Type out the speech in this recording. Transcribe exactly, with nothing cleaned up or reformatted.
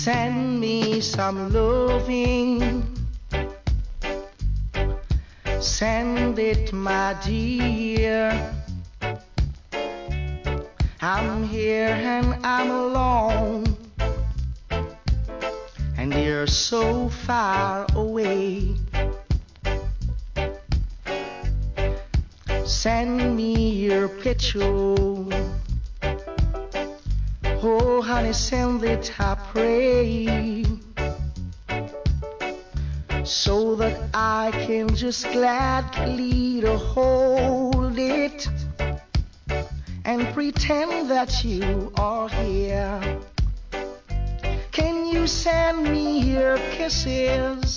Send me some loving. Send it, my dear. I'm here and I'm alone, and you're so far away. Send me your picture. Oh, honey, send it, I pray, so that I can just gladly to hold it and pretend that you are here. Can you send me your kisses?